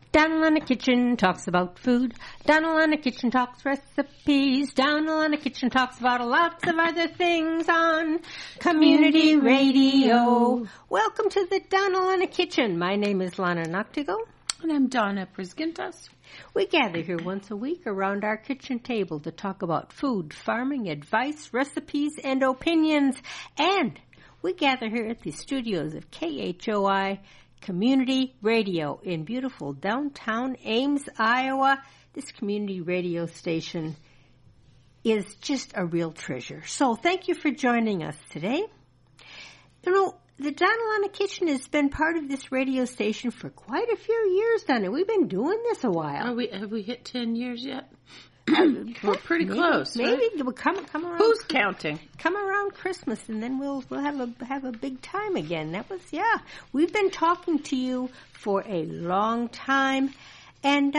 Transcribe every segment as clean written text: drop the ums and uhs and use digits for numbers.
Donald in the Kitchen talks about food. Donald in the Kitchen talks recipes. Donald in the Kitchen talks about lots of other things on Community Radio. Welcome to the Donald in the Kitchen. My name is Lana Noctigal. And I'm Donna Prisgintas. We gather here once a week around our kitchen table to talk about food, farming, advice, recipes, and opinions. And we gather here at the studios of KHOI Community Radio in beautiful downtown Ames, Iowa. This community radio station is just a real treasure. So thank you for joining us today. You know, the Donald in the Kitchen has been part of this radio station for quite a few years, Donna. We've been doing this a while. Have we hit 10 years yet? We're pretty close. Maybe right? We'll come around. Who's counting? Come around Christmas, and then we'll have a big time again. We've been talking to you for a long time, and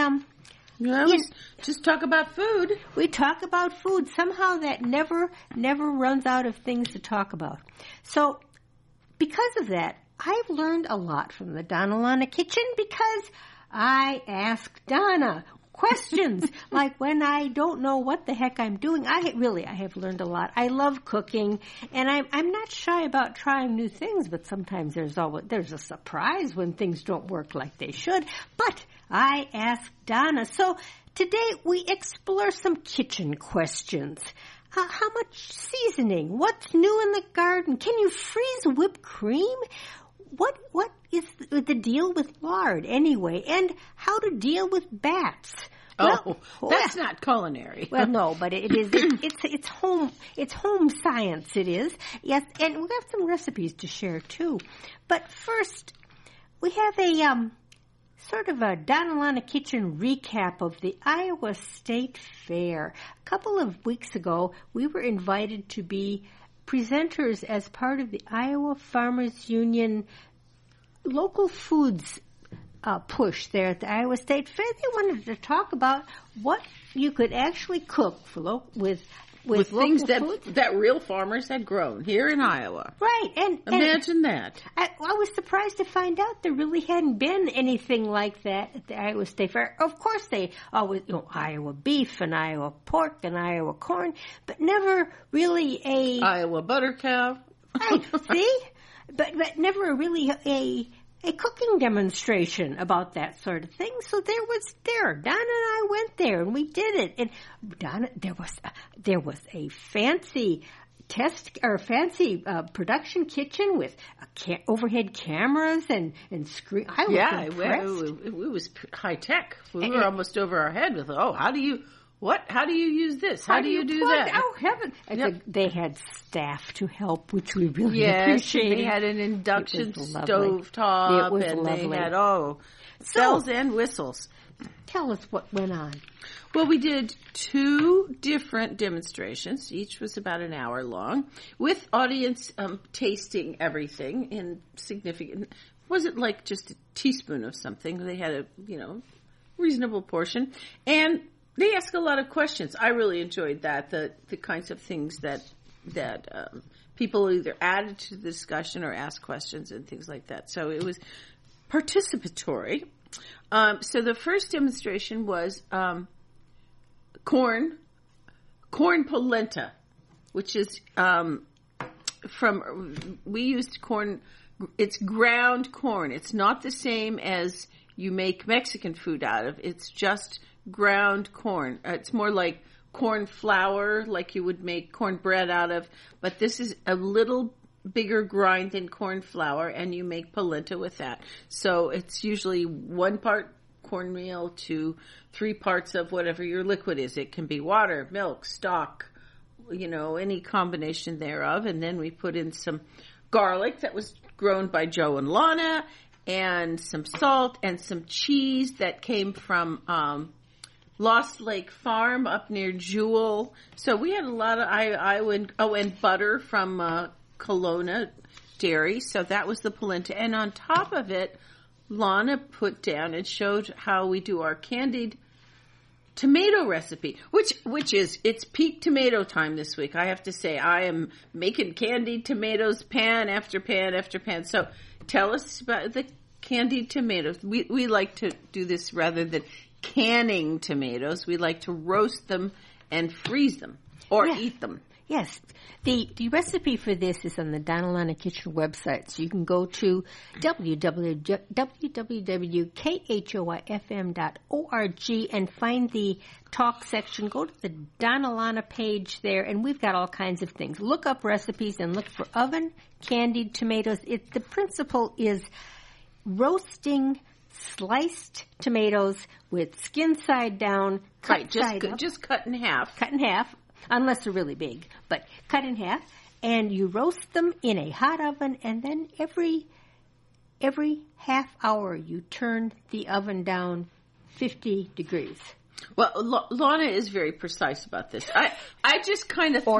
just talk about food. We talk about food. Somehow that never runs out of things to talk about. So because of that, I've learned a lot from the Donald in the Kitchen because I ask Donna questions. Like when I don't know what the heck I'm doing, I have learned a lot. I love cooking, and I'm not shy about trying new things, but sometimes there's a surprise when things don't work like they should. But I ask Donna. So today we explore some kitchen questions. How much seasoning? What's new in the garden? Can you freeze whipped cream? What is the deal with lard anyway? And how to deal with bats? That's not culinary. Well, no, but it is. It's home science. It is. Yes, and we have some recipes to share too. But first, we have a sort of a Donald in the Kitchen recap of the Iowa State Fair. A couple of weeks ago, we were invited to be presenters as part of the Iowa Farmers Union local foods push there at the Iowa State Fair. They wanted to talk about what you could actually cook with things foods that real farmers had grown here in Iowa. Right, and imagine that. I was surprised to find out there really hadn't been anything like that at the Iowa State Fair. Of course, they always, Iowa beef and Iowa pork and Iowa corn, but never really a Iowa butter cow. Right, see, but never really a cooking demonstration about that sort of thing. So Donna and I went there and we did it. And Donna, there was a fancy production kitchen with overhead cameras and screen. I was impressed. It was high tech. We were almost over our head with, how do you use this? How do you do that? Oh, heaven. Yep. They had staff to help, which we really appreciated. They had an induction stove top. It was lovely. They had, bells and whistles. Tell us what went on. Well, we did 2 different demonstrations. Each was about an hour long, with audience tasting everything in significant. Wasn't like just a teaspoon of something. They had a reasonable portion, and they ask a lot of questions. I really enjoyed that. The kinds of things that people either added to the discussion or asked questions and things like that. So it was participatory. So the first demonstration was corn polenta, which is we used corn. It's ground corn. It's not the same as you make Mexican food out of. It's just ground corn. It's more like corn flour, like you would make cornbread out of. But this is a little bigger grind than corn flour, and you make polenta with that. So it's usually 1 part cornmeal to 3 parts of whatever your liquid is. It can be water, milk, stock, any combination thereof. And then we put in some garlic that was grown by Joe and Lana, and some salt and some cheese that came from Lost Lake Farm up near Jewel. So we had a lot of and butter from Kelowna Dairy. So that was the polenta. And on top of it, Lana put down and showed how we do our candied tomato recipe, which is, it's peak tomato time this week. I have to say, I am making candied tomatoes pan after pan after pan. So tell us about the candied tomatoes. We like to do this rather than canning tomatoes. We like to roast them and freeze them or eat them. Yes. The recipe for this is on the Donna Kitchen website. So you can go to www.khoifm.org and find the talk section. Go to the Donna page there, and we've got all kinds of things. Look up recipes and look for oven candied tomatoes. The principle is roasting sliced tomatoes with skin side down, cut side up. Just cut in half. Cut in half. Unless they're really big, but cut in half, and you roast them in a hot oven, and then every half hour you turn the oven down 50 degrees. Well, Lana is very precise about this. I just kind of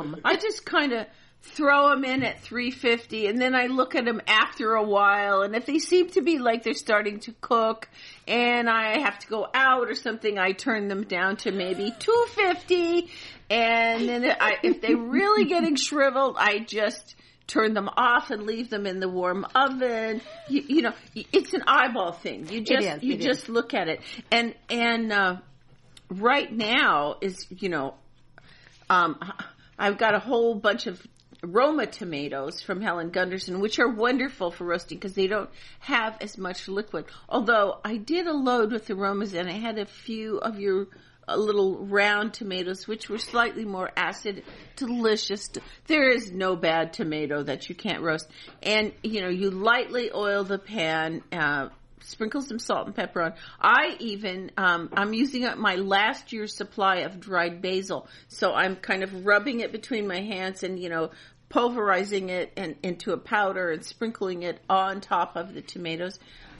throw them in at 350, and then I look at them after a while, and if they seem to be like they're starting to cook and I have to go out or something, I turn them down to maybe 250, and then if they're really getting shriveled, I just turn them off and leave them in the warm oven. You know, it's an eyeball thing. You just look at it. And right now is, you know, I've got a whole bunch of Roma tomatoes from Helen Gunderson, which are wonderful for roasting because they don't have as much liquid. Although I did a load with the Romas, and I had a few of your little round tomatoes, which were slightly more acid, delicious. There is no bad tomato that you can't roast. And, you know, you lightly oil the pan, sprinkle some salt and pepper on. I even, I'm using up my last year's supply of dried basil. So I'm kind of rubbing it between my hands and, you know, pulverizing it and into a powder and sprinkling it on top of the tomatoes.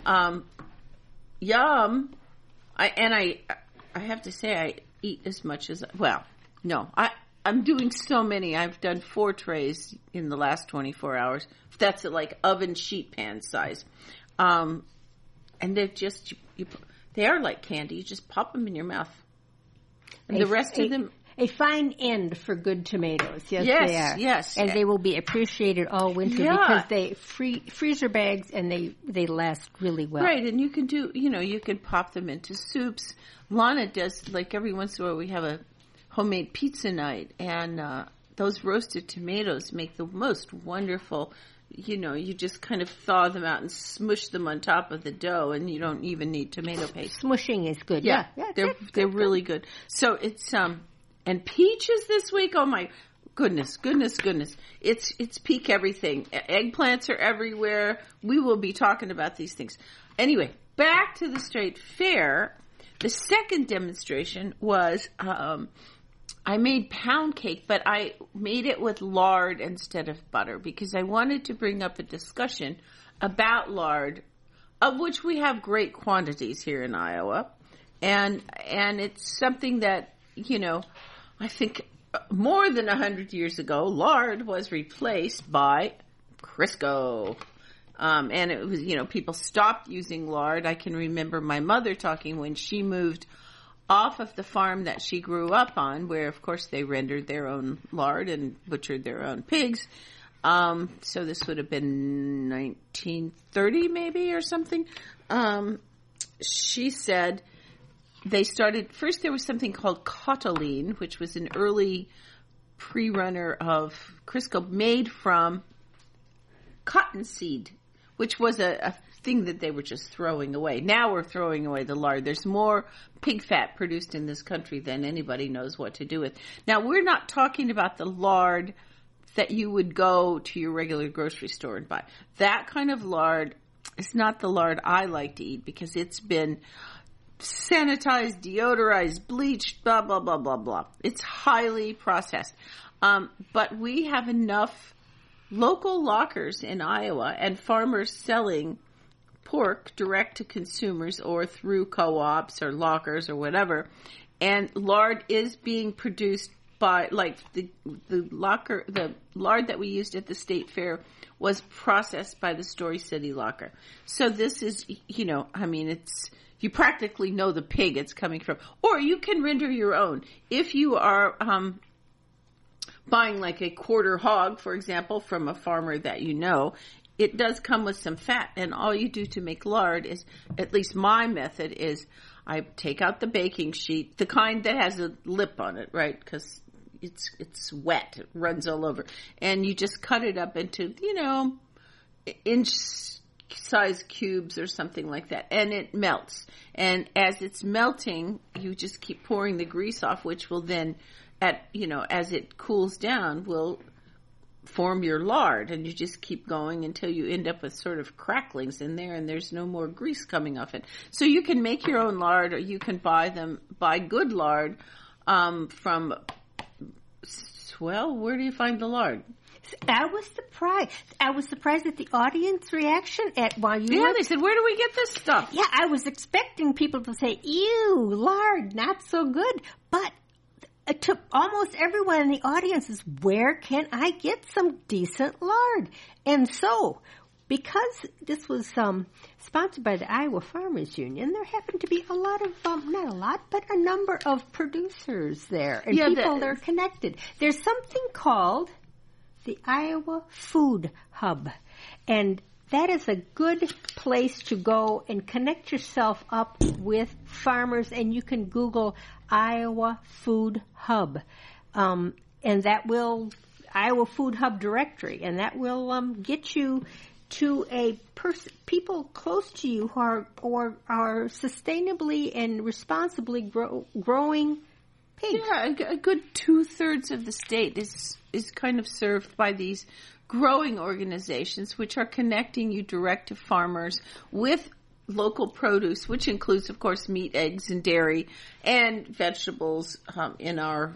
Yum. I have to say I eat as much as, well, no, I'm doing so many. I've done 4 trays in the last 24 hours. That's like oven sheet pan size. And they're just, they are like candy. You just pop them in your mouth. And the rest of them. A fine end for good tomatoes. Yes, they are. Yes. And they will be appreciated all winter because they freezer bags and they last really well. Right, and you can do, you know, you can pop them into soups. Lana does, like every once in a while we have a homemade pizza night, and those roasted tomatoes make the most wonderful. You know, you just kind of thaw them out and smush them on top of the dough, and you don't even need tomato paste. Smushing is good. Yeah, they're really good. So it's and peaches this week. Oh my goodness! It's peak everything. Eggplants are everywhere. We will be talking about these things. Anyway, back to the State Fair. The second demonstration was I made pound cake, but I made it with lard instead of butter because I wanted to bring up a discussion about lard, of which we have great quantities here in Iowa. And it's something that, you know, I think more than 100 years ago, lard was replaced by Crisco. And it was, you know, people stopped using lard. I can remember my mother talking when she moved off of the farm that she grew up on, where, of course, they rendered their own lard and butchered their own pigs. So this would have been 1930 maybe or something. She said they started, first there was something called Cottolene, which was an early pre-runner of Crisco made from cottonseed, which was a thing that they were just throwing away. Now we're throwing away the lard. There's more pig fat produced in this country than anybody knows what to do with. Now, we're not talking about the lard that you would go to your regular grocery store and buy. That kind of lard is not the lard I like to eat because it's been sanitized, deodorized, bleached, blah, blah, blah, blah, blah. It's highly processed. But we have enough local lockers in Iowa and farmers selling pork direct to consumers or through co-ops or lockers or whatever. And lard is being produced by, like, the lard that we used at the State Fair was processed by the Story City locker. So this is, you know, I mean, it's, you practically know the pig it's coming from. Or you can render your own. If you are buying like a quarter hog, for example, from a farmer that you know, it does come with some fat, and all you do to make lard is, at least my method is, I take out the baking sheet, the kind that has a lip on it, right? Because it's wet, it runs all over, and you just cut it up into, inch size cubes or something like that, and it melts. And as it's melting, you just keep pouring the grease off, which will then, as it cools down, will form your lard, and you just keep going until you end up with sort of cracklings in there, and there's no more grease coming off it. So you can make your own lard, or you can buy good lard from, well, where do you find the lard? I was surprised at the audience reaction at while you. Yeah, they said, "Where do we get this stuff?" Yeah, I was expecting people to say, "Ew, lard, not so good," but to almost everyone in the audience is, "Where can I get some decent lard?" And so, because this was sponsored by the Iowa Farmers Union, there happened to be a lot of, not a lot, but a number of producers there and people that are connected. There's something called the Iowa Food Hub, and that is a good place to go and connect yourself up with farmers, and you can Google Iowa Food Hub, and that will, Iowa Food Hub directory, and that will get you to people close to you who are sustainably and responsibly growing pigs. Yeah, a good 2/3 of the state is kind of served by these growing organizations, which are connecting you direct to farmers with local produce, which includes, of course, meat, eggs, and dairy, and vegetables in our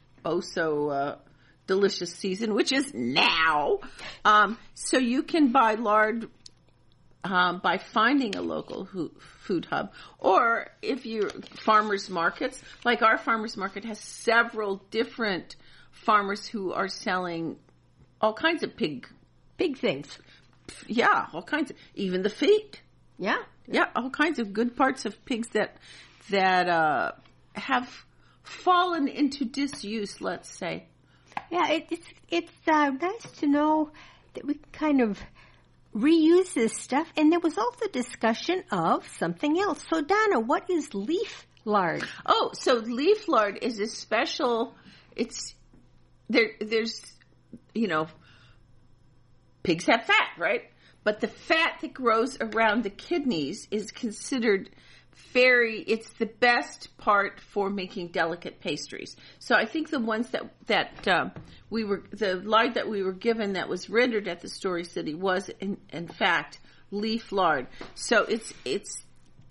delicious season, which is now. So you can buy lard by finding a local food hub, or if you're farmers markets, like our farmers market has several different farmers who are selling all kinds of pig things. Yeah, all kinds of, even the feet. Yeah, all kinds of good parts of pigs that have fallen into disuse, let's say. Yeah, it's nice to know that we can kind of reuse this stuff. And there was also discussion of something else. So Donna, what is leaf lard? Oh, so leaf lard is a special. There's pigs have fat, right? But the fat that grows around the kidneys is considered it's the best part for making delicate pastries. So I think the ones the lard that we were given that was rendered at the Story City was in fact leaf lard. So it's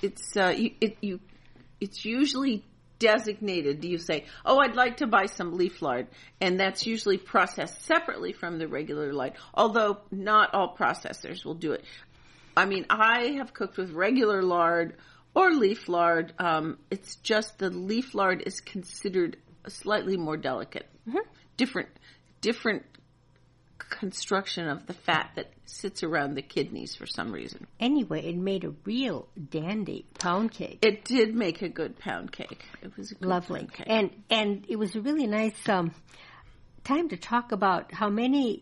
usually designated. You say, "Oh, I'd like to buy some leaf lard," and that's usually processed separately from the regular lard. Although not all processors will do it. I mean, I have cooked with regular lard or leaf lard. It's just the leaf lard is considered slightly more delicate. Mm-hmm. Different construction of the fat that sits around the kidneys for some reason. Anyway, it made a real dandy pound cake. It did make a good pound cake. It was a good lovely pound cake. And it was a really nice time to talk about how many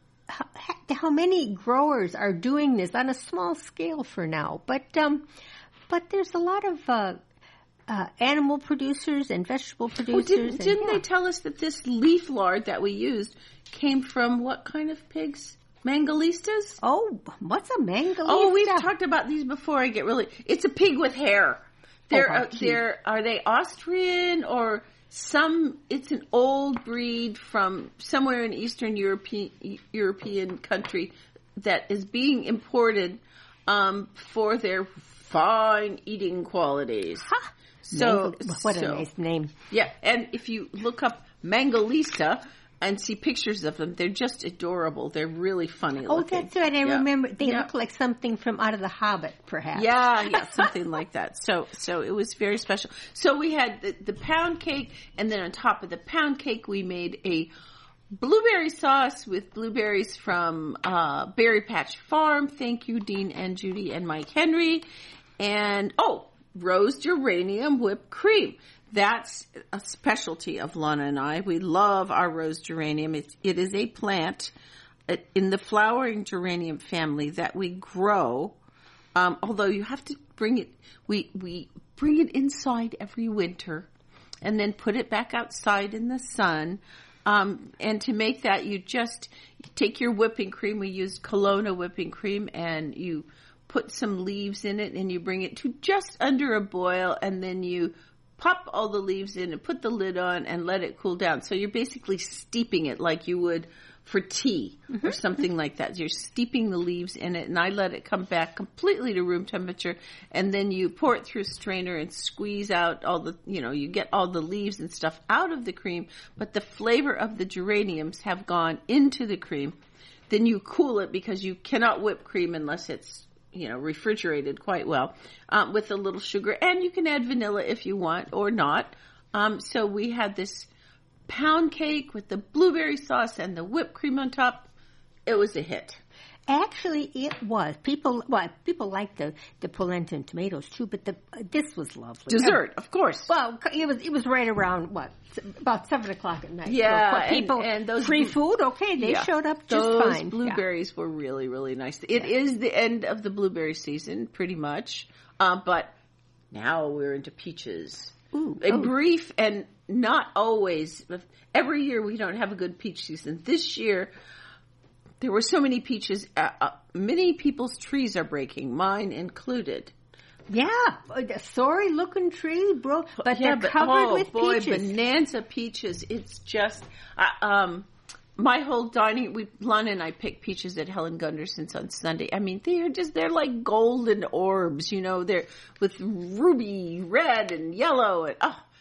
growers are doing this on a small scale for now. But there's a lot of animal producers and vegetable producers. Didn't they tell us that this leaf lard that we used came from what kind of pigs? Mangalistas? Oh, what's a mangalista? Oh, we've talked about these before. It's a pig with hair. Are they Austrian or it's an old breed from somewhere in Eastern European country that is being imported for their fine eating qualities. Ha! So what a nice name. Yeah, and if you look up Mangalista and see pictures of them, they're just adorable. They're really funny looking. Oh, that's right. I remember. They look like something from out of The Hobbit, perhaps. Yeah, something like that. So it was very special. So we had the pound cake, and then on top of the pound cake, we made a blueberry sauce with blueberries from Berry Patch Farm. Thank you, Dean and Judy and Mike Henry. And, rose geranium whipped cream. That's a specialty of Lana and I. We love our rose geranium. It is a plant in the flowering geranium family that we grow. Although you have to bring it, we bring it inside every winter and then put it back outside in the sun. And to make that, you just take your whipping cream. We use Kelowna whipping cream, and you put some leaves in it, and you bring it to just under a boil, and then you pop all the leaves in and put the lid on and let it cool down. So you're basically steeping it like you would for tea or something like that. You're steeping the leaves in it, and I let it come back completely to room temperature, and then you pour it through a strainer and squeeze out all the, you get all the leaves and stuff out of the cream, but the flavor of the geraniums have gone into the cream. Then you cool it, because you cannot whip cream unless it's refrigerated quite well, with a little sugar, and you can add vanilla if you want or not. So we had this pound cake with the blueberry sauce and the whipped cream on top. It was a hit. Actually, it was. People like the polenta and tomatoes too, but this was lovely. Dessert, of course. Well, it was right around about 7:00 at night. Yeah, so people and those free food. Okay, they showed up just fine. Those blueberries were really, really nice. It is the end of the blueberry season, pretty much, but now we're into peaches. Ooh, brief and not always. Every year we don't have a good peach season. This year, there were so many peaches. Many people's trees are breaking, mine included. Yeah, a sorry-looking tree, bro. But they're covered with peaches. Bonanza peaches. It's just my whole dining. Lana and I picked peaches at Helen Gunderson's on Sunday. I mean, they're like golden orbs. They're with ruby red and yellow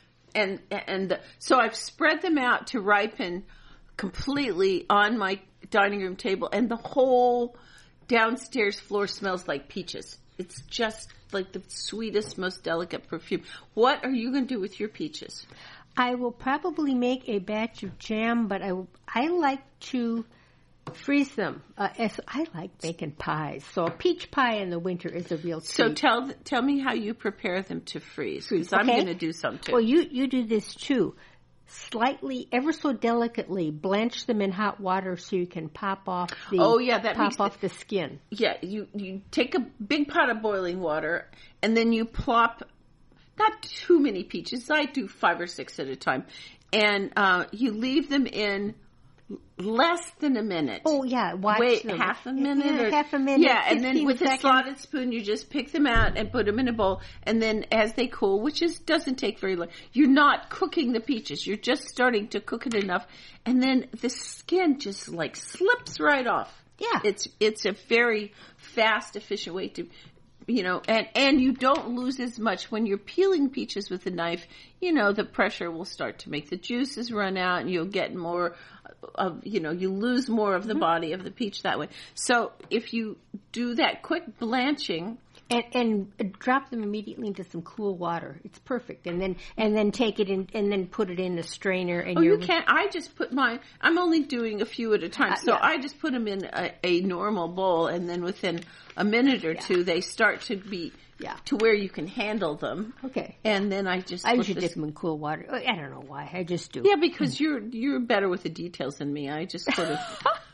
and so I've spread them out to ripen completely on my dining room table, and the whole downstairs floor smells like peaches. It's just like the sweetest, most delicate perfume. What are you going to do with your peaches? I will probably make a batch of jam, but I like to freeze them. I like making pies, so a peach pie in the winter is a real treat. So tell me how you prepare them to freeze, because I'm going to do some too. Well, you do this too. Slightly, ever so delicately, blanch them in hot water so you can pop off the skin. Yeah, you take a big pot of boiling water, and then you plop not too many peaches. I do 5 or 6 at a time, and you leave them in less than a minute. Oh yeah, Wait, them. Half a minute? Yeah, half a minute. Yeah, and then with seconds. a slotted spoon, you just pick them out and put them in a bowl. And then as they cool, which doesn't take very long, you're not cooking the peaches. You're just starting to cook it enough. And then the skin just slips right off. Yeah. It's a very fast, efficient way to, and you don't lose as much when you're peeling peaches with a knife. The pressure will start to make the juices run out, and you'll get more of, you lose more of the body of the peach that way. So if you do that quick blanching and drop them immediately into some cool water, it's perfect. And then take it in and then put it in a strainer. And you can't. I just put I'm only doing a few at a time, so yeah. I just put them in a normal bowl, and then within a minute or two, they start to be to where you can handle them. Okay. And then I usually dip them in cool water. I don't know why. I just do. Yeah, because you're better with the details than me. I just sort of,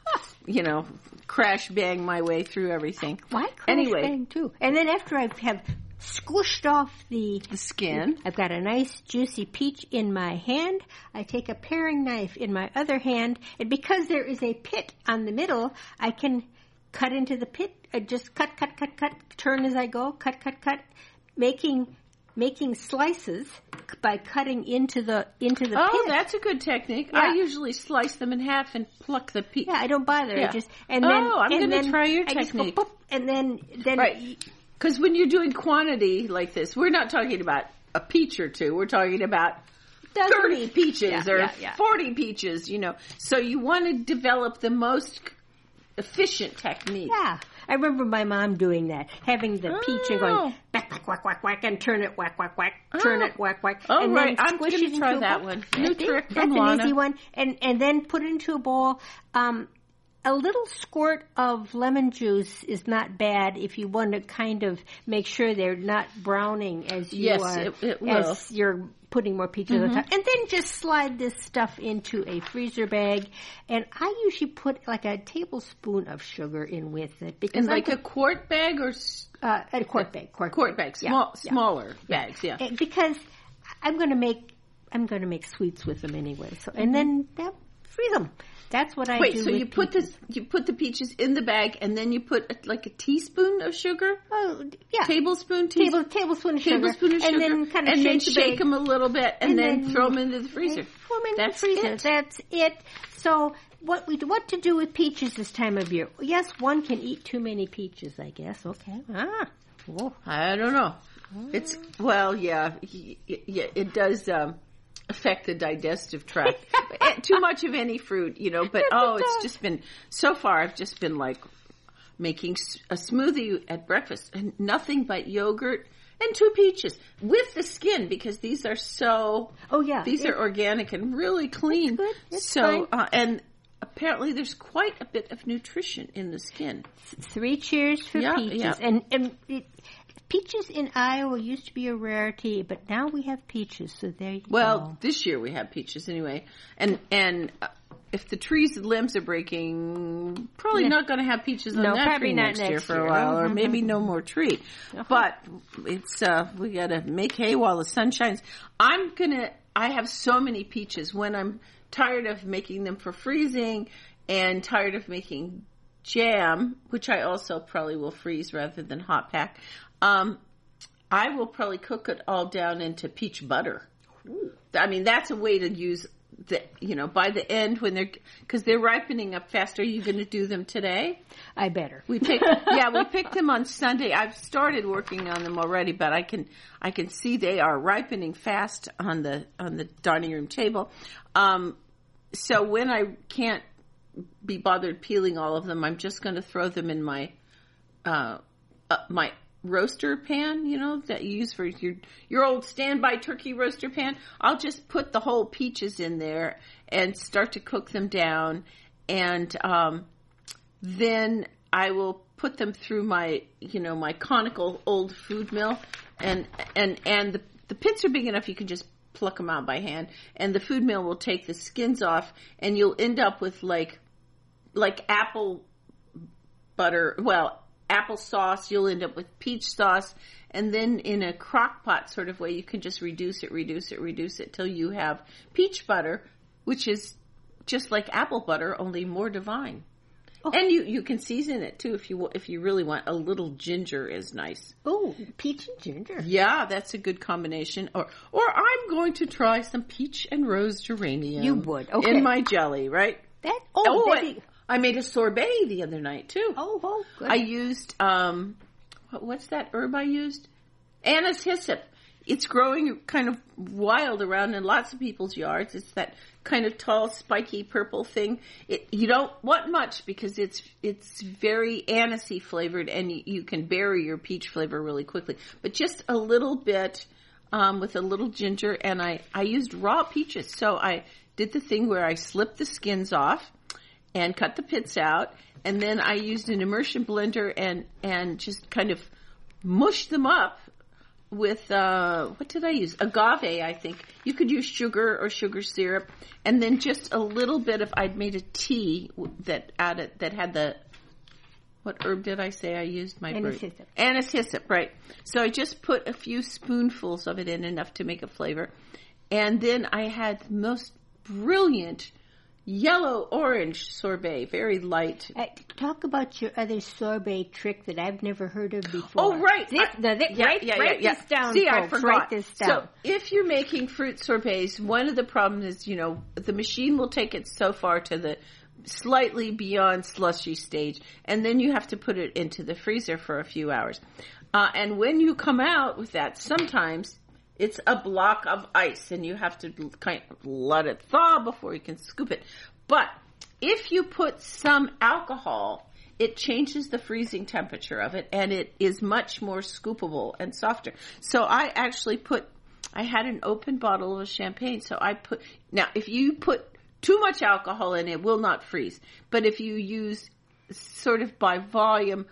crash bang my way through everything. Why crash bang too? And then after I have squished off the skin, I've got a nice juicy peach in my hand. I take a paring knife in my other hand, and because there is a pit on the middle, I can cut into the pit. Just cut, turn as I go, cut, making slices by cutting into the pit. Oh, that's a good technique. Yeah. I usually slice them in half and pluck the peach. Yeah, I don't bother. Yeah. I'm going to try your technique. Go, and then right. Because when you're doing quantity like this, we're not talking about a peach or two. We're talking about 30 peaches or 40 peaches, So you want to develop the most efficient technique. Yeah. I remember my mom doing that, having the peach and going whack, whack, whack, whack, whack, and turn it, whack, whack, whack, turn it, whack, whack. Oh, and right. Then I'm going to try that one. New trick from That's Lana. an easy one. And then put it into a bowl. a little squirt of lemon juice is not bad if you want to kind of make sure they're not browning as you are, it will. as you're putting more peaches on top. And then just slide this stuff into a freezer bag. And I usually put like a tablespoon of sugar in with it. Because in like a quart bag or? A quart bag. Quart bag. Smaller bags, yeah. Because I'm going to make sweets with them anyway. So, and then freeze them. That's what I do. Wait, so you put the peaches in the bag, and then you put like a teaspoon of sugar? Oh, yeah. Tablespoon of sugar. Tablespoon of sugar. And then kind of shake them a little bit, and then throw them into the freezer. Throw them into the freezer. That's it. So what to do with peaches this time of year? Yes, one can eat too many peaches, I guess. Okay. I don't know. It's, it does affect the digestive tract. Too much of any fruit, but it's just been, so far I've just been like making a smoothie at breakfast and nothing but yogurt and 2 peaches with the skin, because these are these are organic and really clean. Good. It's fine. And apparently there's quite a bit of nutrition in the skin. 3 cheers for peaches. Yeah. And peaches in Iowa used to be a rarity, but now we have peaches, so there you go. Well, this year we have peaches anyway. And if the trees and limbs are breaking, probably not going to have peaches on that tree next year for a while, or maybe no more tree. But it's we got to make hay while the sun shines. I have so many peaches when I'm tired of making them for freezing and tired of making jam, which I also probably will freeze rather than hot pack. I will probably cook it all down into peach butter. Ooh. I mean, that's a way to use by the end because they're ripening up fast. Are you going to do them today? I better. We picked them on Sunday. I've started working on them already, but I can see they are ripening fast on the dining room table. So when I can't be bothered peeling all of them, I'm just going to throw them in my my roaster pan, that you use for your old standby turkey roaster pan. I'll just put the whole peaches in there and start to cook them down, and then I will put them through my my conical old food mill, and the pits are big enough you can just pluck them out by hand, and the food mill will take the skins off, and you'll end up with like apple butter, apple sauce. You'll end up with peach sauce, and then in a crock pot sort of way, you can just reduce it till you have peach butter, which is just like apple butter, only more divine. Oh. And you can season it too if you really want. A little ginger is nice. Oh, peach and ginger. Yeah, that's a good combination. Or I'm going to try some peach and rose geranium. You would, okay, in my jelly, right? I made a sorbet the other night too. Oh, good. I used what's that herb I used? Anise hyssop. It's growing kind of wild around in lots of people's yards. It's that kind of tall, spiky purple thing. You don't want much because it's very anisey flavored, and you can bury your peach flavor really quickly. But just a little bit with a little ginger, and I used raw peaches. So I did the thing where I slipped the skins off and cut the pits out, and then I used an immersion blender and just kind of mushed them up with, what did I use? Agave, I think. You could use sugar or sugar syrup, and then just a little bit of, I'd made a tea that had the, what herb did I say I used? Anise hyssop. Anise hyssop, right. So I just put a few spoonfuls of it in, enough to make a flavor. And then I had the most brilliant yellow-orange sorbet, very light. Talk about your other sorbet trick that I've never heard of before. Oh, right. Write this down, See, folks. I forgot. Write this down. So if you're making fruit sorbets, one of the problems is, the machine will take it so far to the slightly beyond slushy stage, and then you have to put it into the freezer for a few hours. And when you come out with that, sometimes it's a block of ice, and you have to kind of let it thaw before you can scoop it. But if you put some alcohol, it changes the freezing temperature of it, and it is much more scoopable and softer. So I actually I had an open bottle of champagne, so now if you put too much alcohol in it will not freeze. But if you use sort of by volume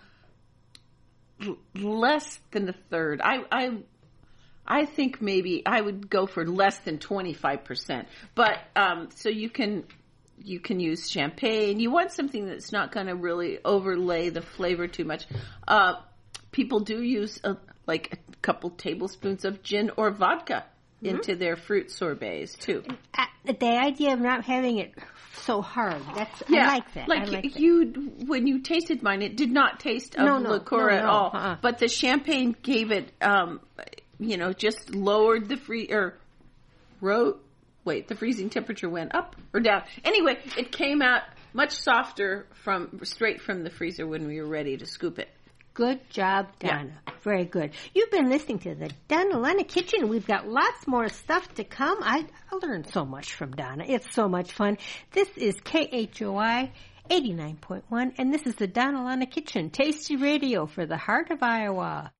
less than a third, I think maybe I would go for less than 25%. But so you can use champagne. You want something that's not going to really overlay the flavor too much. People do use like a couple tablespoons of gin or vodka into their fruit sorbets too. The idea of not having it so hard, I like that. Like, I like when you tasted mine, it did not taste of liqueur at all. But the champagne gave it, just lowered the the freezing temperature went up or down. Anyway, it came out much softer straight from the freezer when we were ready to scoop it. Good job, Donna. Yeah. Very good. You've been listening to the Donna Lana Kitchen. We've got lots more stuff to come. I learned so much from Donna. It's so much fun. This is KHOI 89.1, and this is the Donna Lana Kitchen, tasty radio for the heart of Iowa.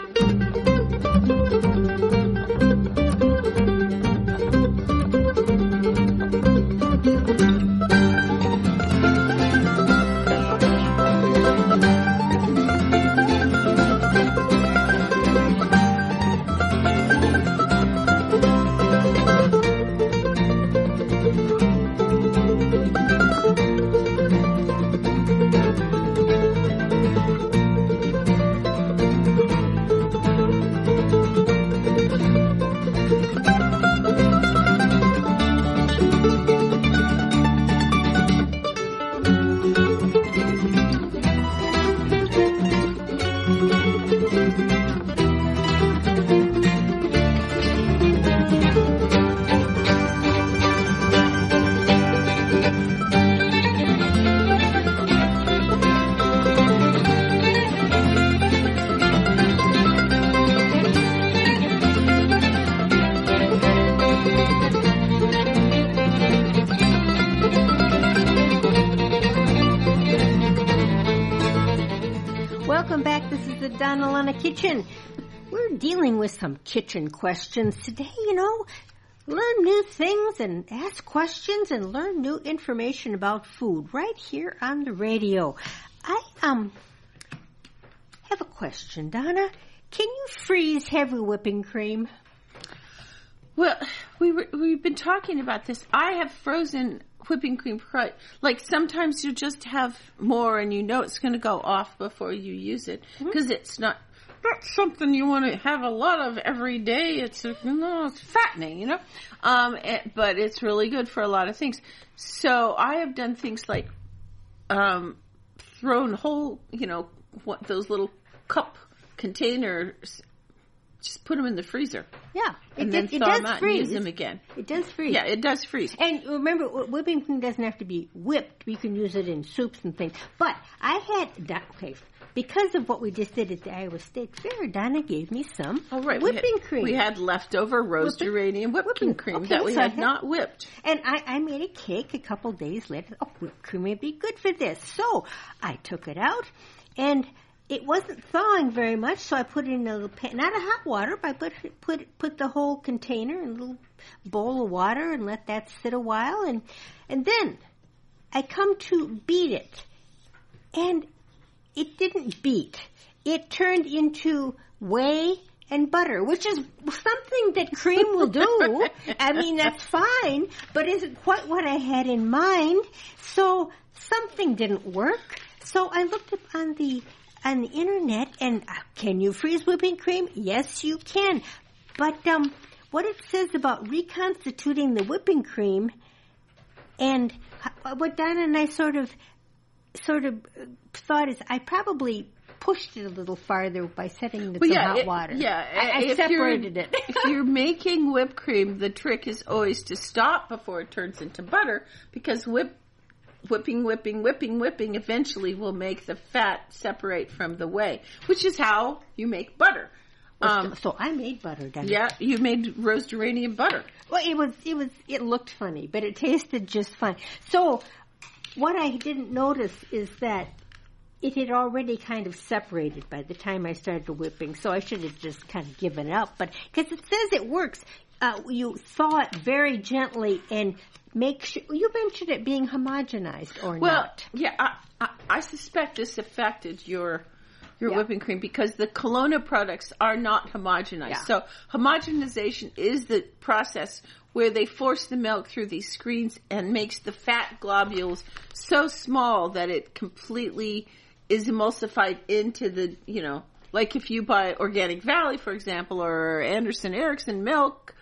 Kitchen. We're dealing with some kitchen questions today, learn new things and ask questions and learn new information about food right here on the radio. I have a question, Donna. Can you freeze heavy whipping cream? Well, we've been talking about this. I have frozen whipping cream. Like sometimes you just have more and it's going to go off before you use it because it's not something you want to have a lot of every day. It's fattening, but it's really good for a lot of things. So I have done things like thrown whole, those little cup containers, just put them in the freezer. Yeah. And then thaw them out and use them again. It does freeze. Yeah, it does freeze. And remember, whipping cream doesn't have to be whipped. You can use it in soups and things. But I had, because of what we just did at the Iowa State Fair, Donna gave me some whipping cream. We had leftover roast geranium whipping cream that we had not whipped. And I made a cake a couple days later. Oh, whipped cream would be good for this. So I took it out, and it wasn't thawing very much, so I put it in a little pan, not a hot water, but I put the whole container in a little bowl of water and let that sit a while. And then I come to beat it, and it didn't beat. It turned into whey and butter, which is something that cream will do. I mean, that's fine, but isn't quite what I had in mind. So something didn't work. So I looked up on the internet, and can you freeze whipping cream? Yes, you can. But what it says about reconstituting the whipping cream, and what Donna and I sort of thought is I probably pushed it a little farther by setting it to hot water. Yeah, I separated it. If you're making whipped cream, the trick is always to stop before it turns into butter, because whipping eventually will make the fat separate from the whey, which is how you make butter. So I made butter, Donna. Yeah, you made roast geranium butter. Well, it looked funny, but it tasted just fine. So what I didn't notice is that it had already kind of separated by the time I started whipping, so I should have just kind of given up. But because it says it works, you thaw it very gently and make sure. You mentioned it being homogenized or not. Well, yeah, I suspect this affected your whipping cream because the Kelowna products are not homogenized. Yeah. So homogenization is the process where they force the milk through these screens and makes the fat globules so small that it completely is emulsified into the, like if you buy Organic Valley, for example, or Anderson Erickson milk,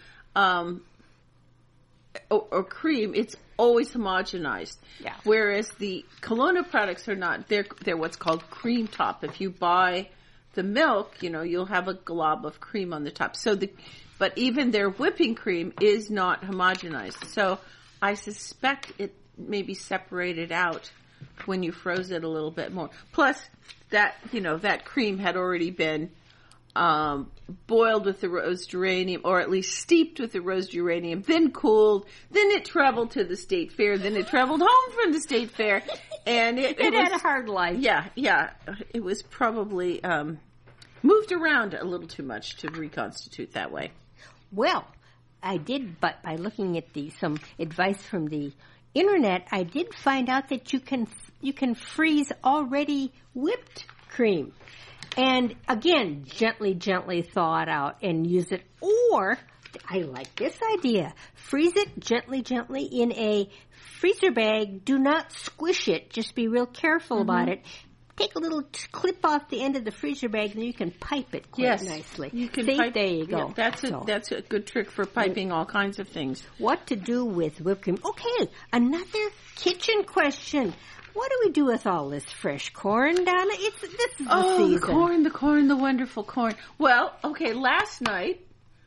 or cream, it's always homogenized. Yeah. Whereas the Kelowna products are not. They're what's called cream top. If you buy the milk, you'll have a glob of cream on the top. But even their whipping cream is not homogenized. So I suspect it may be separated out when you froze it a little bit more. Plus, that cream had already been boiled with the rose geranium, or at least steeped with the rose geranium, then cooled, then it traveled to the state fair, then it traveled home from the state fair, and it had a hard life. Yeah. It was probably moved around a little too much to reconstitute that way. Well, I did, but by looking at some advice from the internet, I did find out that you can freeze already whipped cream. And again, gently thaw it out and use it. Or, I like this idea, freeze it gently in a freezer bag. Do not squish it. Just be real careful about it. Take a little clip off the end of the freezer bag, and you can pipe it quite nicely. You can pipe. There you go. Yeah, that's a good trick for piping all kinds of things. What to do with whipped cream? Okay, another kitchen question. What do we do with all this fresh corn, Donna? This is the season. the corn, the wonderful corn. Well, okay, last night,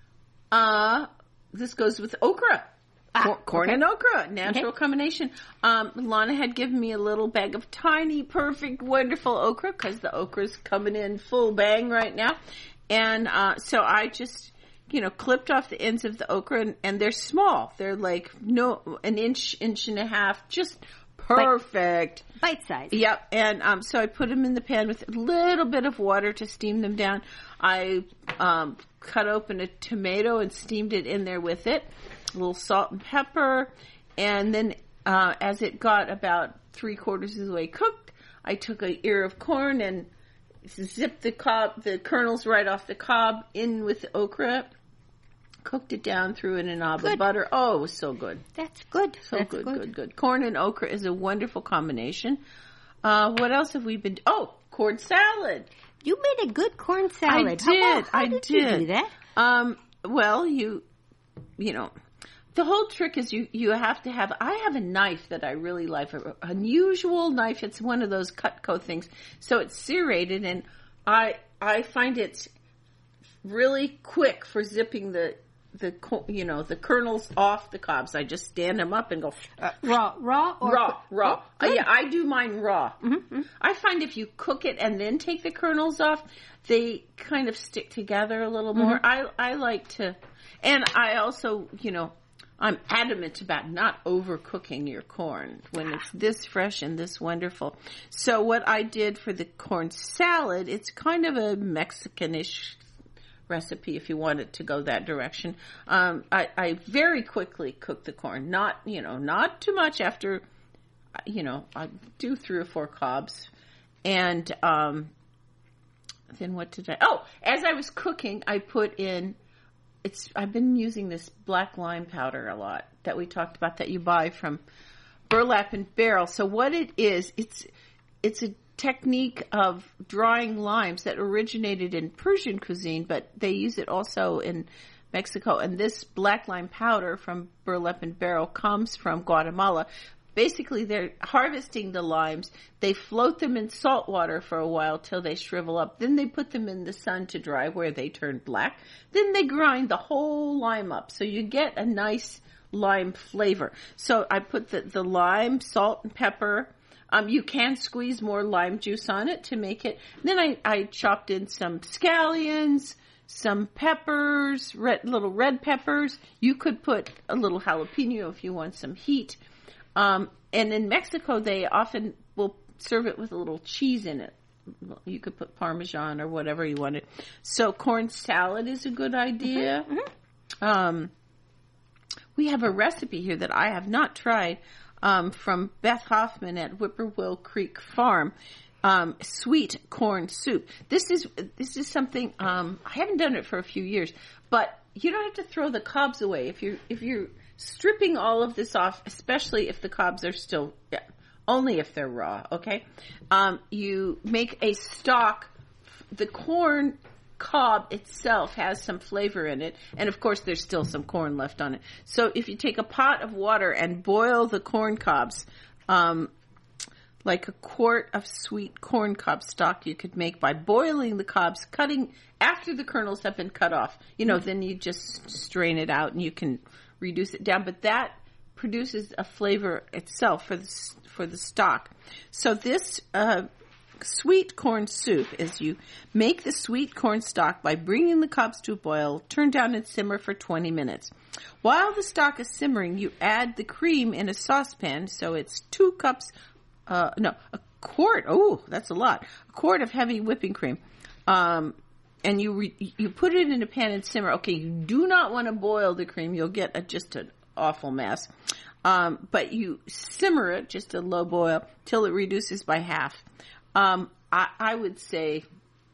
this goes with okra. Corn and okra, natural combination. Lana had given me a little bag of tiny, perfect, wonderful okra because the okra's coming in full bang right now. And so I just, clipped off the ends of the okra, and they're small. They're like an inch and a half, just perfect. Bite size. Yep. And so I put them in the pan with a little bit of water to steam them down. I cut open a tomato and steamed it in there with it. A little salt and pepper. And then as it got about 3/4 of the way cooked, I took an ear of corn and zipped the kernels right off the cob in with the okra. Cooked it down, threw in a knob of butter. Oh, it was so good. That's good. So good. Corn and okra is a wonderful combination. What else have we been... Oh, corn salad. You made a good corn salad. I did. You do that? Well, the whole trick is you have to have... I have a knife that I really like. An unusual knife. It's one of those Cutco things. So it's serrated, and I find it's really quick for zipping the kernels off the cobs. I just stand them up and go raw. Raw. Yeah, I do mine raw. Mm-hmm. I find if you cook it and then take the kernels off, they kind of stick together a little more. I like to, and I also, I'm adamant about not overcooking your corn when it's this fresh and this wonderful. So what I did for the corn salad, it's kind of a Mexicanish recipe if you want it to go that direction. I very quickly cook the corn, not too much after, I do 3 or 4 cobs. And then what did as I was cooking, I put in, I've been using this black lime powder a lot that we talked about that you buy from Burlap and Barrel. So what it is, it's a technique of drying limes that originated in Persian cuisine, but they use it also in Mexico. And this black lime powder from Burlap and Barrel comes from Guatemala. Basically, they're harvesting the limes. They float them in salt water for a while till they shrivel up. Then they put them in the sun to dry where they turn black. Then they grind the whole lime up. So you get a nice lime flavor. So I put the lime, salt, and pepper. You can squeeze more lime juice on it to make it. Then I chopped in some scallions, some peppers, little red peppers. You could put a little jalapeno if you want some heat. And in Mexico, they often will serve it with a little cheese in it. You could put Parmesan or whatever you wanted. So corn salad is a good idea. Mm-hmm. we have a recipe here that I have not tried from Beth Hoffman at Whippoorwill Creek Farm. Sweet corn soup. This is something I haven't done it for a few years, but you don't have to throw the cobs away if you're stripping all of this off, especially if the cobs are still, only if they're raw. Okay, you make a stock. The corn cob itself has some flavor in it, and of course there's still some corn left on it. So if you take a pot of water and boil the corn cobs, like a quart of sweet corn cob stock you could make by boiling the cobs, cutting after the kernels have been cut off. Then you just strain it out and you can reduce it down. But that produces a flavor itself for the stock. So this sweet corn soup is you make the sweet corn stock by bringing the cobs to a boil, turn down and simmer for 20 minutes. While the stock is simmering, you add the cream in a saucepan. So it's 2 cups a quart. Oh, that's a lot. A quart of heavy whipping cream. And you put it in a pan and simmer. Okay, you do not want to boil the cream. You'll get just an awful mess. But you simmer it, just a low boil, till it reduces by half. I would say,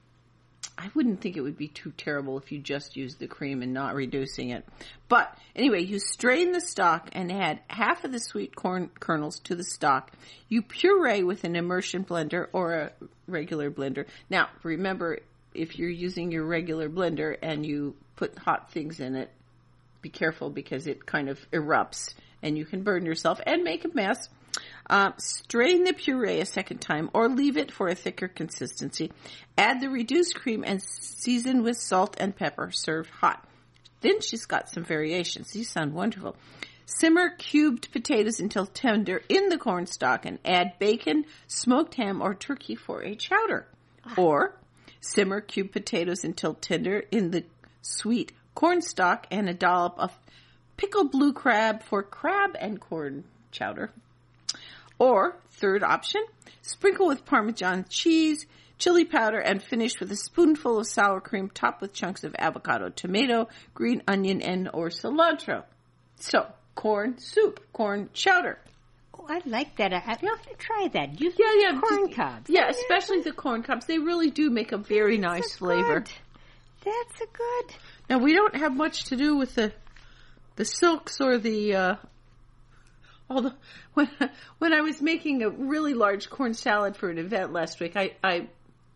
I wouldn't think it would be too terrible if you just used the cream and not reducing it. But anyway, you strain the stock and add half of the sweet corn kernels to the stock. You puree with an immersion blender or a regular blender. Now, remember, if you're using your regular blender and you put hot things in it, be careful because it kind of erupts and you can burn yourself and make a mess. Strain the puree a second time or leave it for a thicker consistency. Add the reduced cream and season with salt and pepper. Serve hot. Then she's got some variations. These sound wonderful. Simmer cubed potatoes until tender in the cornstalk and add bacon, smoked ham, or turkey for a chowder. Or simmer cubed potatoes until tender in the sweet cornstalk and a dollop of pickled blue crab for crab and corn chowder. Or, third option, sprinkle with Parmesan cheese, chili powder, and finish with a spoonful of sour cream topped with chunks of avocado, tomato, green onion, and or cilantro. So, corn soup, corn chowder. Oh, I like that. I'll have to try that. Corn cobs. Yeah, especially the corn cobs. They really do make a very nice flavor. That's a good. Now, we don't have much to do with the silks or the... Although, when I was making a really large corn salad for an event last week, I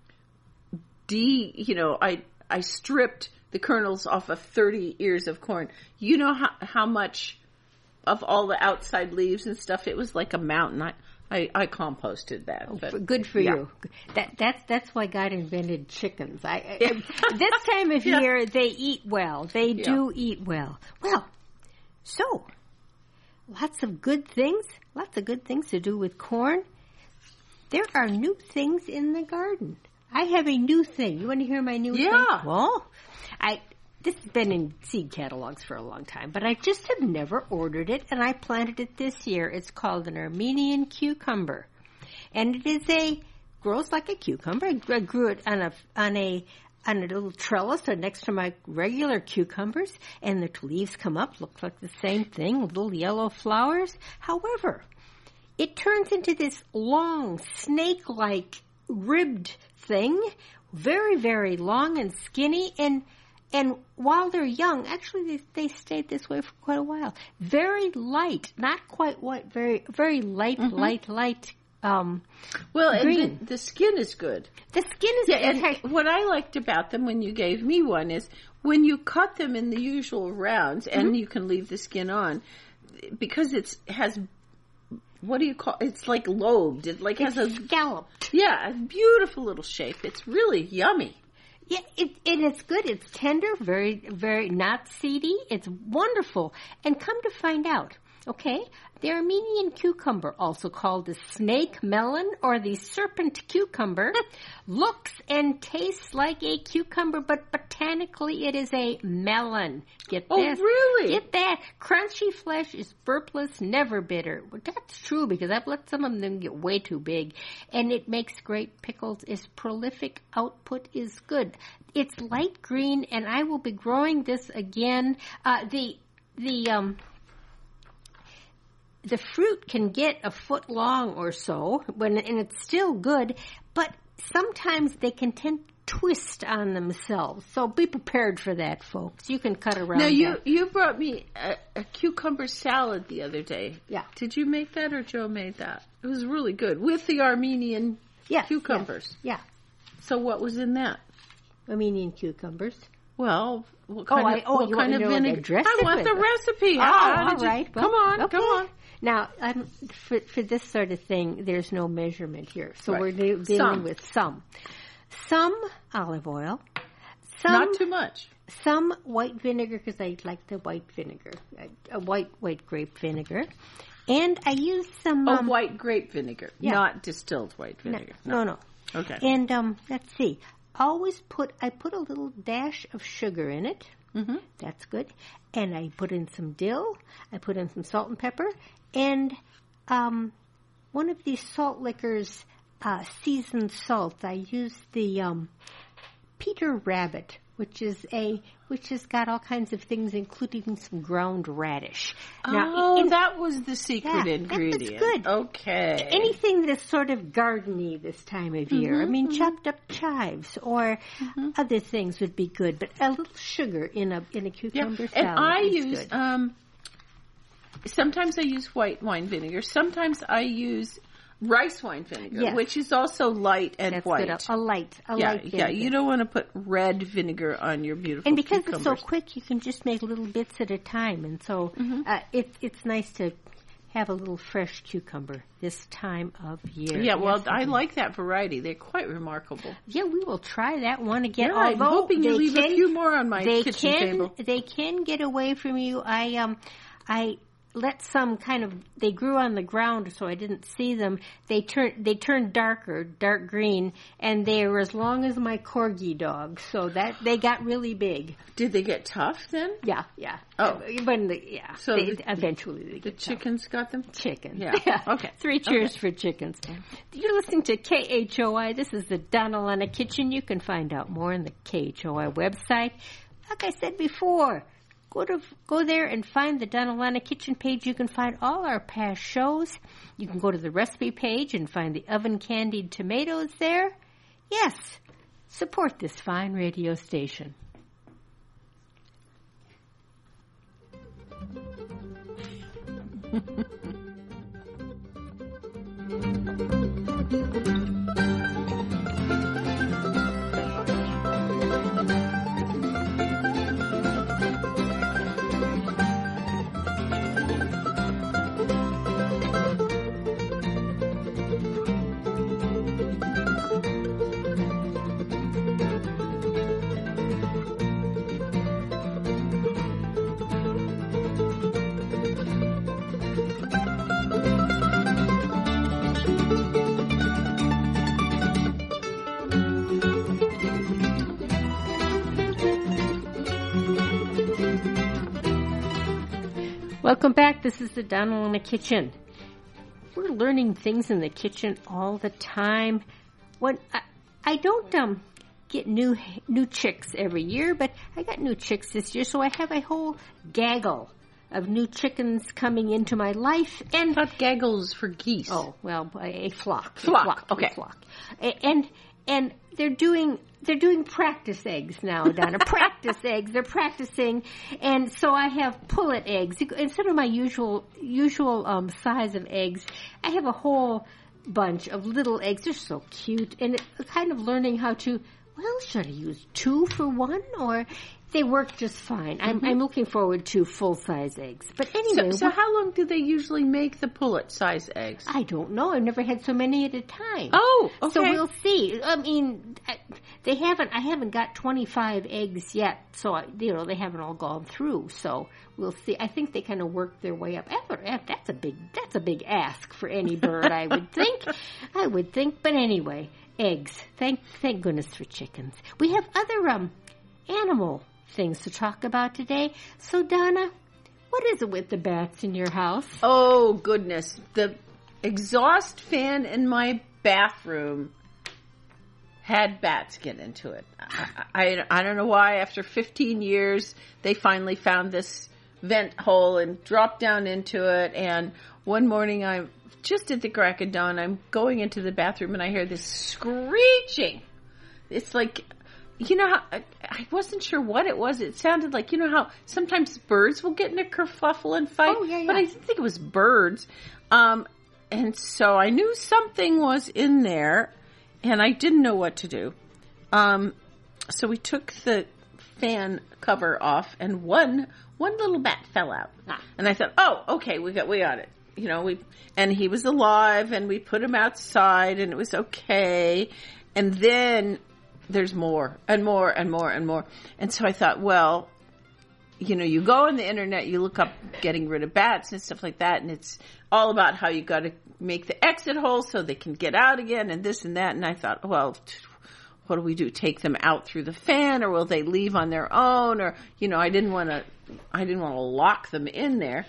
stripped the kernels off of 30 ears of corn. You know how much of all the outside leaves and stuff? It was like a mountain. I composted that. But, good for you. That's why God invented chickens. This time of year, they eat well. They do eat well. Well, so... Lots of good things to do with corn. There are new things in the garden. I have a new thing. You want to hear my new thing? Yeah. Well, this has been in seed catalogs for a long time, but I just have never ordered it, and I planted it this year. It's called an Armenian cucumber, and it grows like a cucumber. I grew it on a little trellis next to my regular cucumbers, and the leaves come up, look like the same thing, little yellow flowers. However, it turns into this long, snake-like, ribbed thing, very, very long and skinny, and while they're young, actually they stayed this way for quite a while. Very light, not quite white, very, very light, light. Green. And the skin is good. The skin is good. And what I liked about them when you gave me one is when you cut them in the usual rounds, and you can leave the skin on, because it has, what do you call it? It's like lobed. It has a scalloped. Yeah, a beautiful little shape. It's really yummy. Yeah, and it's good. It's tender, very, very not seedy. It's wonderful. And come to find out, okay, the Armenian cucumber, also called the snake melon or the serpent cucumber, looks and tastes like a cucumber, but botanically it is a melon. Get this. Oh, really? Get that. Crunchy flesh is burpless, never bitter. Well, that's true because I've let some of them get way too big. And it makes great pickles. Its prolific output is good. It's light green, and I will be growing this again. the fruit can get a foot long or so, and it's still good, but sometimes they can tend to twist on themselves. So be prepared for that, folks. You can cut around. Now, that. you brought me a cucumber salad the other day. Yeah. Did you make that or Joe made that? It was really good with the Armenian cucumbers. Yeah. So what was in that? Armenian cucumbers. Well, what kind of vinegar? I want the recipe. All right. Well, come on. Now, for this sort of thing, there's no measurement here, so we're dealing with some olive oil, not too much, some white vinegar because I like the white vinegar, a white grape vineger, and I use some white grape vinegar, not distilled white vinegar. No. Okay. And let's see. I put a little dash of sugar in it. Mm-hmm. That's good. And I put in some dill. I put in some salt and pepper. And one of these salt liquors, seasoned salt. I used the Peter Rabbit, which has got all kinds of things, including some ground radish. Now, that was the secret ingredient. That was good. Okay. Anything that's sort of gardeny this time of year. I mean, chopped up chives or other things would be good, but a little sugar in a cucumber salad. And I use good. Sometimes I use white wine vinegar. Sometimes I use rice wine vinegar, which is also light and white. Good. A light vinegar. Yeah, you don't want to put red vinegar on your beautiful And because cucumbers. it's so quick, you can just make little bits at a time. And so it's nice to have a little fresh cucumber this time of year. Yeah, well, I like that variety. They're quite remarkable. Yeah, we will try that one again. Yeah, I'm hoping you leave a few more on my kitchen table. They can get away from you. I let some they grew on the ground, so I didn't see them. They turned dark green, and they were as long as my corgi dog, so that they got really big. Did they get tough then? Yeah. Oh. So eventually the chickens got them? Chickens. Yeah. Okay. 3 cheers for chickens. You're listening to KHOI. This is the Donalana Kitchen. You can find out more on the KHOI website. Like I said before, Go there and find the Donalana Kitchen page. You can find all our past shows. You can go to the recipe page and find the oven candied tomatoes there. Yes, support this fine radio station. Welcome back. This is the Donalana Kitchen. We're learning things in the kitchen all the time. When I don't get new chicks every year, but I got new chicks this year, so I have a whole gaggle of new chickens coming into my life. And I thought gaggles for geese. Oh, well, a flock. Okay. A flock. And they're doing practice eggs now, Donna. Practice eggs. They're practicing, and so I have pullet eggs instead of my usual size of eggs. I have a whole bunch of little eggs. They're so cute, and kind of learning how to. Well, should I use 2 for 1 or? They work just fine. I'm looking forward to full-size eggs. But anyway... So how long do they usually make the pullet-size eggs? I don't know. I've never had so many at a time. Oh, okay. So we'll see. I mean, I haven't got 25 eggs yet, so, they haven't all gone through. So we'll see. I think they kind of work their way up. That's a big ask for any bird, I would think. But anyway, eggs. Thank goodness for chickens. We have other animal things to talk about today. So, Donna, what is it with the bats in your house? Oh, goodness. The exhaust fan in my bathroom had bats get into it. I don't know why. After 15 years, they finally found this vent hole and dropped down into it. And one morning, I'm just at the crack of dawn, I'm going into the bathroom and I hear this screeching. It's like, you know how, I wasn't sure what it was. It sounded like, you know how sometimes birds will get in a kerfuffle and fight? Oh, yeah. But I didn't think it was birds. And so I knew something was in there, and I didn't know what to do. So we took the fan cover off, and one little bat fell out. And I thought, oh, okay, we got it. You know, and he was alive, and we put him outside, and it was okay. And then there's more and more and more and more. And so I thought, well, you know, you go on the internet, you look up getting rid of bats and stuff like that, and it's all about how you got to make the exit hole so they can get out again and this and that. And I thought, well, what do we do? Take them out through the fan, or will they leave on their own? Or, you know, I didn't want to lock them in there.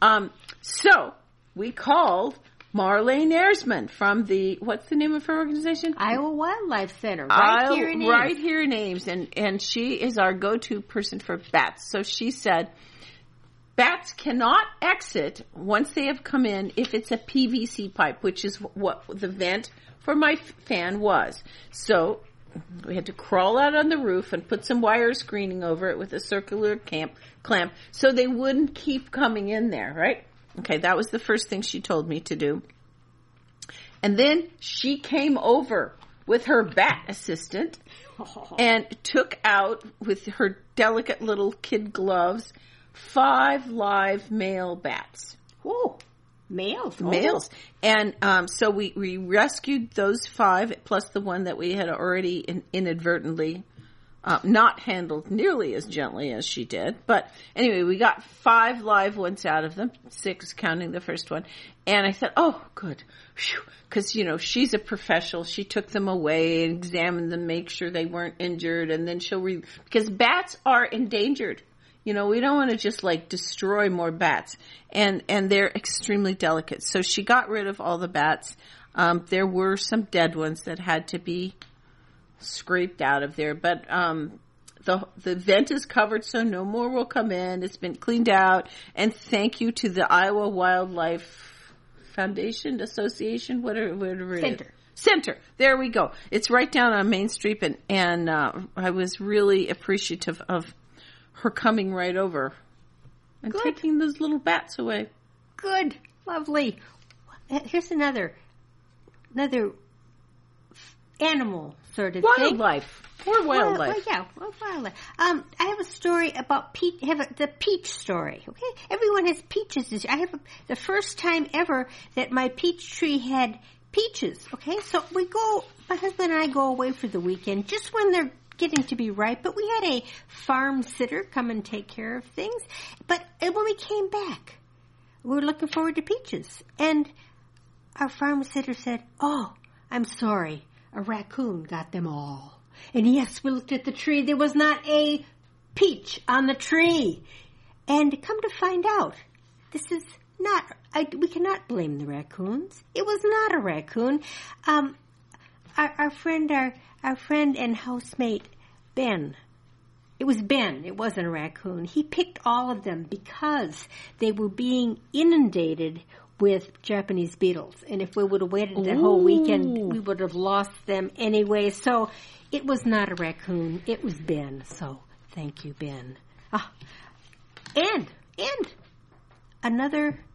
So we called Marlene Ersman from what's the name of her organization? Iowa Wildlife Center, right here in Ames. Right here in Ames. And she is our go-to person for bats. So she said, bats cannot exit once they have come in if it's a PVC pipe, which is what the vent for my fan was. So we had to crawl out on the roof and put some wire screening over it with a circular clamp so they wouldn't keep coming in there, right? Okay, that was the first thing she told me to do. And then she came over with her bat assistant and took out, with her delicate little kid gloves, 5 live male bats. Oh, males. Males. And so we rescued those 5, plus the one that we had already inadvertently not handled nearly as gently as she did. But anyway, we got 5 live ones out of them, 6 counting the first one. And I thought, oh, good. Because, you know, she's a professional. She took them away and examined them, make sure they weren't injured. And then because bats are endangered. You know, we don't want to just like destroy more bats. And they're extremely delicate. So she got rid of all the bats. There were some dead ones that had to be scraped out of there, but the vent is covered, so no more will come in. It's been cleaned out, and thank you to the Iowa Wildlife Foundation Association, whatever it is. Center. There we go. It's right down on Main Street, and I was really appreciative of her coming right over and taking those little bats away. Good, lovely. Here's another animal sort of wildlife. Thing. Or wildlife. Wildlife. I have a story about the peach story. Okay, everyone has peaches. The first time ever that my peach tree had peaches. Okay, so my husband and I go away for the weekend just when they're getting to be ripe. But we had a farm sitter come and take care of things. But when we came back, we were looking forward to peaches, and our farm sitter said, "Oh, I'm sorry. A raccoon got them all." And yes, we looked at the tree. There was not a peach on the tree. And come to find out, this is not, we cannot blame the raccoons. It was not a raccoon. Our friend and housemate, Ben, it was Ben. It wasn't a raccoon. He picked all of them because they were being inundated with Japanese beetles. And if we would have waited the whole weekend, we would have lost them anyway. So it was not a raccoon. It was Ben. So thank you, Ben. And another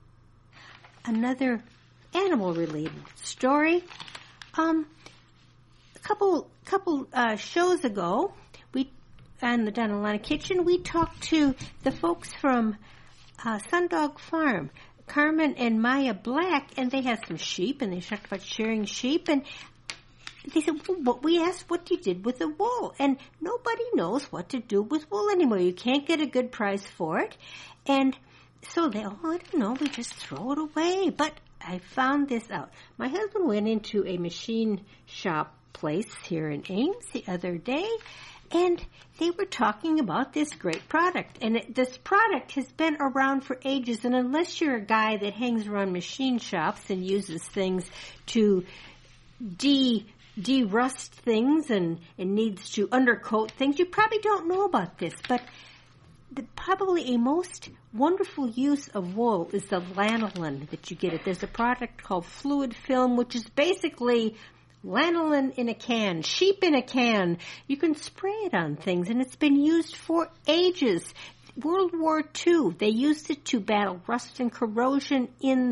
animal-related story. A couple shows ago, on the Donalana Kitchen, we talked to the folks from Sundog Farm, Carmen and Maya Black, and they had some sheep, and they talked about sharing sheep, and they said, well, we asked what you did with the wool, and nobody knows what to do with wool anymore. You can't get a good price for it, and so I don't know, we just throw it away. But I found this out. My husband went into a machine shop place here in Ames the other day, and they were talking about this great product. And this product has been around for ages. And unless you're a guy that hangs around machine shops and uses things to de-rust things and needs to undercoat things, you probably don't know about this. But probably a most wonderful use of wool is the lanolin that you get it. There's a product called Fluid Film, which is basically lanolin in a can, sheep in a can. You can spray it on things, and it's been used for ages. World War II, they used it to battle rust and corrosion in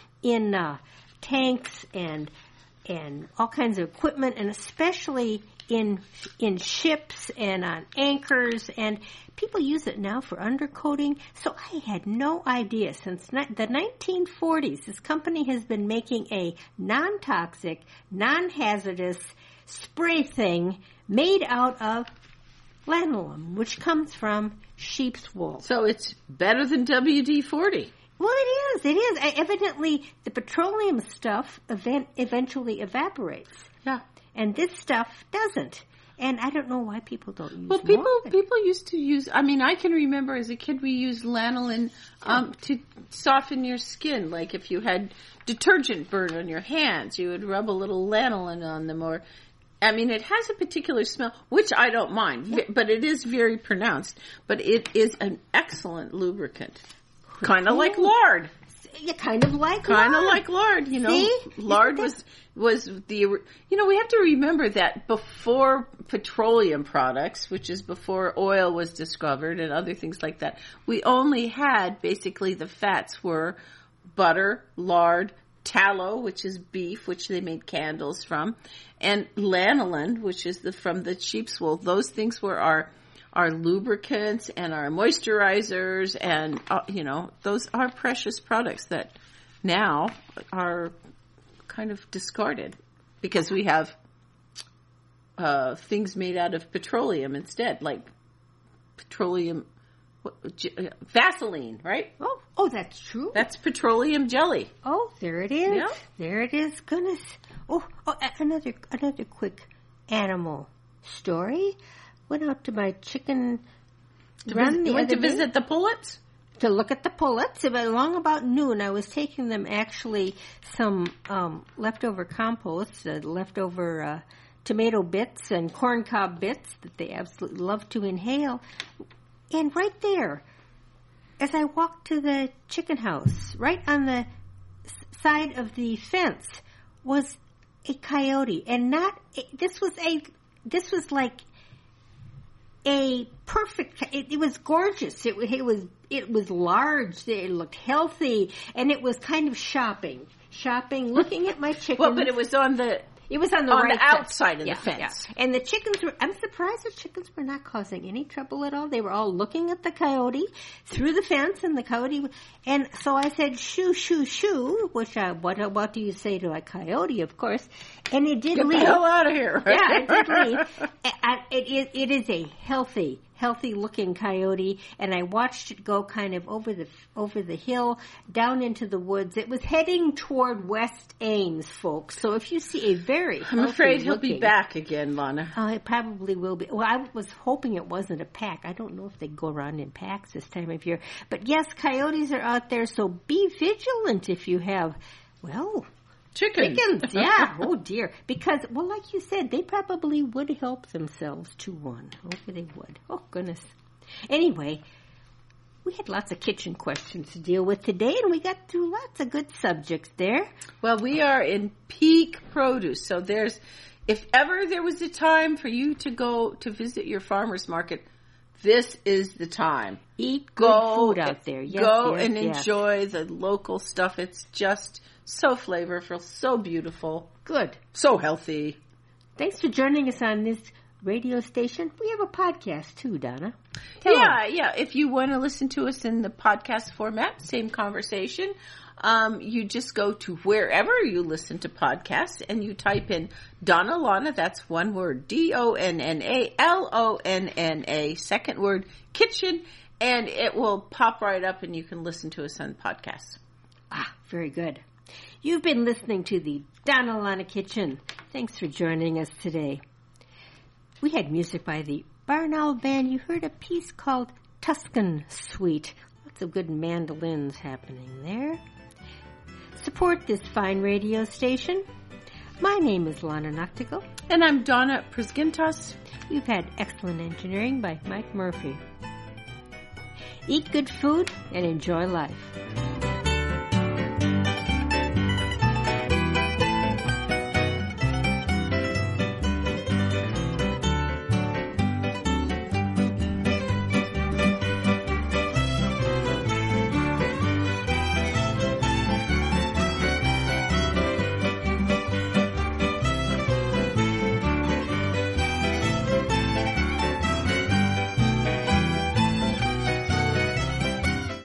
tanks and all kinds of equipment, and especially in ships and on anchors, and people use it now for undercoating. So I had no idea. Since the 1940s, this company has been making a non-toxic, non-hazardous spray thing made out of lanolin, which comes from sheep's wool. So it's better than WD-40. Well, it is. Evidently, the petroleum stuff eventually evaporates. Yeah. And this stuff doesn't. And I don't know why people don't use Well, people used to use, I mean, I can remember as a kid we used lanolin to soften your skin. Like if you had detergent burn on your hands, you would rub a little lanolin on them. Or, I mean, it has a particular smell, which I don't mind, but it is very pronounced. But it is an excellent lubricant. Kind of like lard. Yeah, kind of like lard, you know. See? Lard was the, you know, we have to remember that before petroleum products, which is before oil was discovered and other things like that, we only had basically the fats were butter, lard, tallow, which is beef, which they made candles from, and lanolin, which is from the sheep's wool. Those things were our lubricants and our moisturizers, and you know, those are precious products that now are kind of discarded because we have things made out of petroleum instead, like petroleum Vaseline, right? Oh, that's true. That's petroleum jelly. Oh, there it is. Yeah. There it is. Goodness. Oh, another quick animal story. Went out to my chicken run the other day. Visit the pullets? To look at the pullets. Along about noon, I was taking them actually some leftover compost, leftover tomato bits and corn cob bits that they absolutely love to inhale. And right there, as I walked to the chicken house, right on the side of the fence, was a coyote. And this was like a perfect, it was gorgeous. It was large. It looked healthy, and it was kind of shopping, looking at my chickens. Well, but it was on the right outside of the fence. Yeah. And the chickens I'm surprised the chickens were not causing any trouble at all. They were all looking at the coyote through the fence, and the coyote, and so I said, shoo, shoo, shoo, which, what do you say to a coyote, of course, and it did leave. Get the hell out of here. Yeah, it did leave. It is a healthy looking coyote, and I watched it go kind of over the hill down into the woods. It was heading toward West Ames, folks. So if you see a very I'm afraid he'll be back again, Lana. It probably will be. Well, I was hoping it wasn't a pack. I don't know if they go around in packs this time of year. But yes, coyotes are out there, so be vigilant if you have, chickens, yeah. Oh, dear. Because, like you said, they probably would help themselves to one. Oh, they would. Oh, goodness. Anyway, we had lots of kitchen questions to deal with today, and we got through lots of good subjects there. Well, we are in peak produce, so if ever there was a time for you to go to visit your farmer's market, this is the time. Eat good food out there. Yes, enjoy the local stuff. It's just so flavorful, so beautiful. Good. So healthy. Thanks for joining us on this radio station. We have a podcast too, Donna. Yeah. If you want to listen to us in the podcast format, same conversation, you just go to wherever you listen to podcasts and you type in Donna Lana, that's one word, DONNA, second word, kitchen, and it will pop right up and you can listen to us on the podcast. Very good. You've been listening to the Donna Lana Kitchen. Thanks for joining us today. We had music by the Barn Owl Band. You heard a piece called Tuscan Suite. Lots of good mandolins happening there. Support this fine radio station. My name is Lana Noctigal. And I'm Donna Prisgintas. We've had excellent engineering by Mike Murphy. Eat good food and enjoy life.